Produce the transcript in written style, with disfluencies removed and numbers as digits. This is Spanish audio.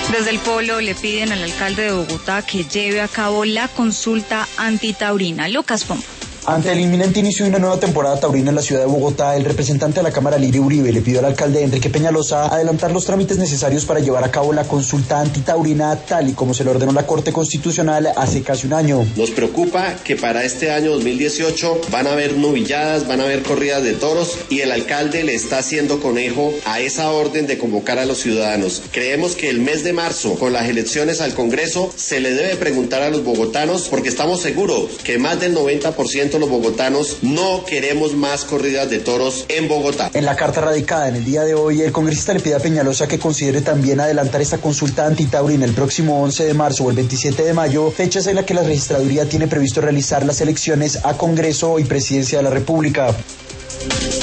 Desde el Polo le piden al alcalde de Bogotá que lleve a cabo la consulta antitaurina. Lucas Pombo. Ante el inminente inicio de una nueva temporada taurina en la ciudad de Bogotá, el representante de la Cámara, Lirio Uribe, le pidió al alcalde Enrique Peñalosa adelantar los trámites necesarios para llevar a cabo la consulta antitaurina tal y como se le ordenó la Corte Constitucional hace casi un año. Nos preocupa que para este año 2018 van a haber novilladas, van a haber corridas de toros y el alcalde le está haciendo conejo a esa orden de convocar a los ciudadanos. Creemos que el mes de marzo, con las elecciones al Congreso, se le debe preguntar a los bogotanos porque estamos seguros que más del 90% los bogotanos no queremos más corridas de toros en Bogotá. En la carta radicada en el día de hoy, el congresista le pide a Peñalosa que considere también adelantar esta consulta antitaurina el próximo 11 de marzo o el 27 de mayo, fechas en las que la registraduría tiene previsto realizar las elecciones a Congreso y Presidencia de la República.